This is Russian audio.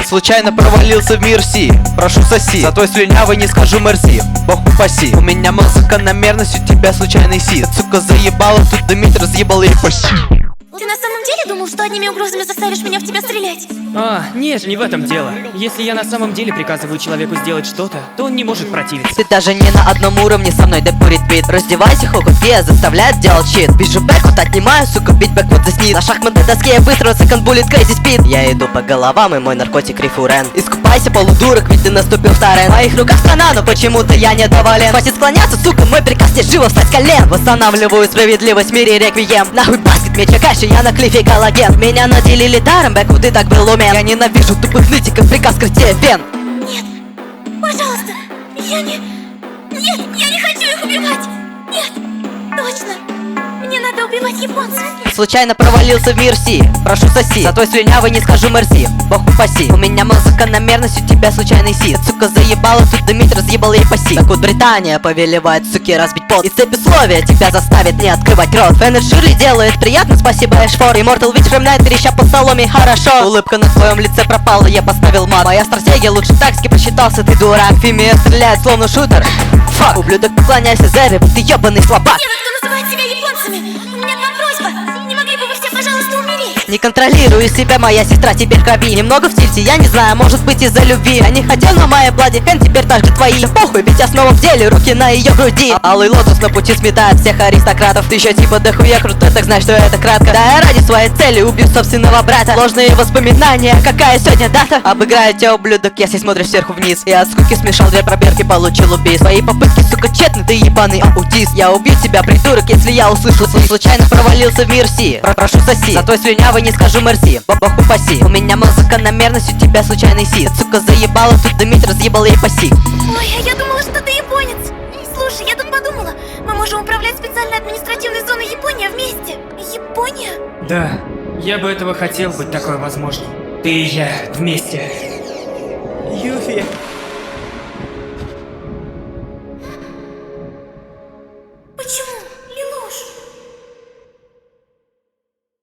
Случайно провалился в мир Си. Прошу соси, за твой слюнявый не скажу мерси. Бог упаси. У меня музыка на мерность, у тебя случайный си. Сука заебала, тут дымить, разъебал ей паси. Ты на самом деле думал, что одними угрозами заставишь меня в тебя стрелять? Нет, не в этом дело. Если я на самом деле приказываю человеку сделать что-то, то он не может противиться. Ты даже не на одном уровне со мной, да курит бит. Раздевайся, хохотье, заставляет делать щит. Вижу бэквуд, отнимаю, сука, бить бэквуд заснит. На шахматной доске я быстро, секонд буллет, крейзи спид. Я иду по головам, и мой наркотик рефурен. Искупайся, полудурок, ведь ты наступил в торрент. В моих руках страна, но почему-то я недоволен. Хватит склоняться, сука, мой приказ тебе живо встать с колен. Восстанавливаю справедливость в мире реквием. Нахуй баскет, меча каши, я на клифе галоген. Меня наделили даром, бэквуд, ты так был умен. Я ненавижу тупых нытиков, приказ крытия вен. Нет, пожалуйста, Нет, я не хочу их убивать. Нет, точно. Мне надо убивать японцев. Случайно провалился в мир Си. Прошу соси, за твой слюнявый не скажу мерси. Бог упаси. У меня музыка на мерность, у тебя случайный си. Сука заебала, тут дымить, разъебал ей паси. Так вот Британия повелевает, суки, разбить пот. И цепь условия тебя заставит не открывать рот. Феннер Шири делает приятно, спасибо Эшфор. Immortal Witch равняет треща по соломе, хорошо. Улыбка на твоем лице пропала, я поставил мат. Моя стратегия лучше тактики, посчитался ты дурак. Фимия стреляет словно шутер. Фак, ублюдок, поклоняйся Зере, ты ебаный слабак. Те, кто называет себя японцами, у меня к вам просьба. Не могли бы вы все, пожалуйста, умереть? Не контролирую себя, моя сестра теперь крови. Немного в тильте, я не знаю, может быть из-за любви. Я не хотел, но моя Блади Хэн теперь так же твои. Да похуй, ведь я снова в деле, руки на ее груди. Алый лотос на пути сметает всех аристократов. Ты еще типа дохуя крутой, так знаешь, что это кратко. Да я ради своей цели убью собственного брата. Ложные воспоминания, какая сегодня дата. Обыграю тебя, ублюдок, если смотришь сверху вниз. Я от скуки смешал две пробирки, получил убийств. Свои попытки, сука, тщетны, ты ебаный аутист. Я убью тебя, придурок, если я услышу. Случайно провалился в мир Си. Прошу соси, за твой слюнявый не скажу мерси. Бог упаси. У меня музыка на мерность, у тебя случайный си. Сука заебала, тут дымить, разъебал ей паси. Ой, а я думала, что ты японец. Слушай, я тут подумала, мы можем управлять специальной административной зоной Япония вместе. Япония? Да, я бы этого хотел, быть такое возможно. Ты и я вместе. Юфи.